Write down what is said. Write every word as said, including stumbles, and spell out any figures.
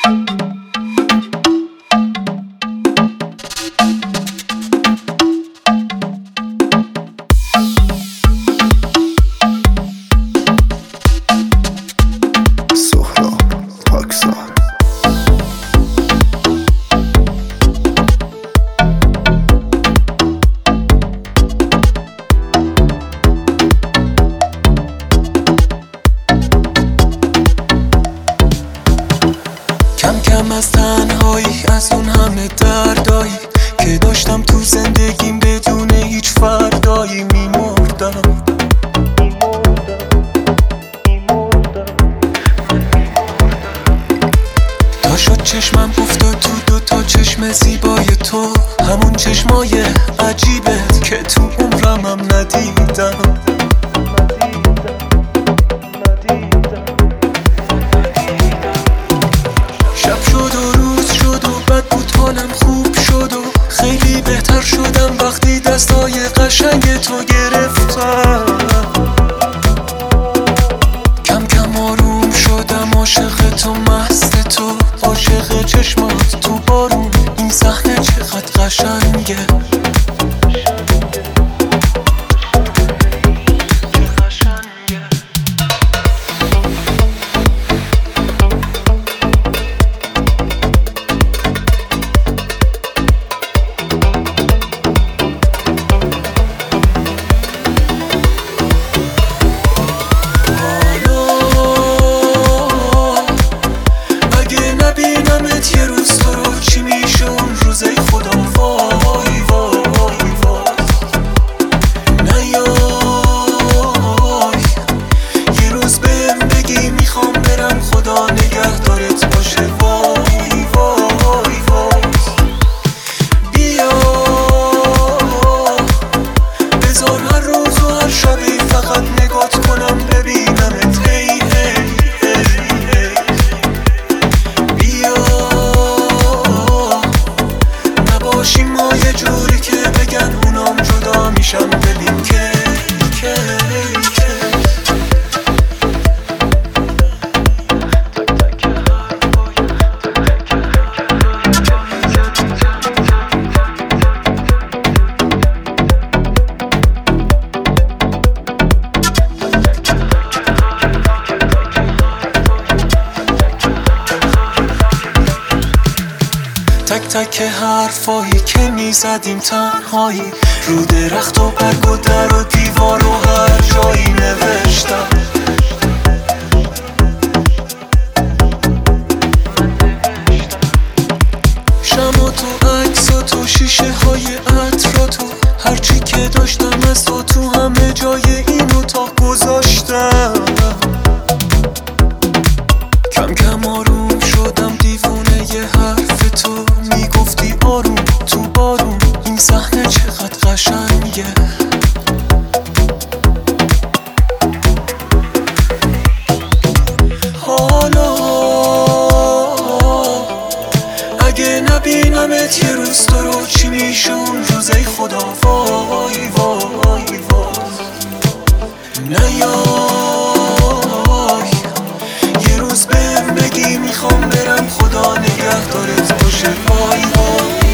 کم کم از تنهایی، از اون همه دردایی که داشتم تو زندگیم بدون هیچ فردایی میمردم. تا شد چشمم افتاد تو دو تا چشم زیبای تو، همون چشمای عجیبت که تو عمرم ندیدم. شب شد و روز شد و بد بود حالم خوب شد و خیلی بهتر شدم وقتی دستای قشنگ تو گرفتم. کم کم آروم شدم، عاشق تو، مست تو، عاشق چشمات تو بارون. این صحنه چقدر قشنگه. یه روز تو رو چی میشه اون روزه خدا؟ وای وای وای نیای یه روز بهم بگی میخوام برم، خدا نگهدارت باشه. وای وای وای بیا بذار هر روز و هر شبی فقط نگات کنم ببینمت. هی هی باشیم ما یه جوری که بگن اونام جدا میشن. ببین که که که تک تک حرفایی که میزدیم تنهایی، رو درخت و برگ و در و دیوار و هر جایی نوشتم. شما تو، عکس و تو، شیشه های عطر و تو، هرچی که داشتم از تو تو همه جای این اتاق گذاشتم. کم کم آروم شدم، دیوونه یه حرف تو میگفتی آروم تو بارون. این صحنه چقدر قشنگه. حالا اگه نبینمت یه روز تو رو چی میشه اون روزه خدا؟ وای وای وای نیای یه روز بهم بگی میخوام برم، خدا نگهدارت باشه. وای وای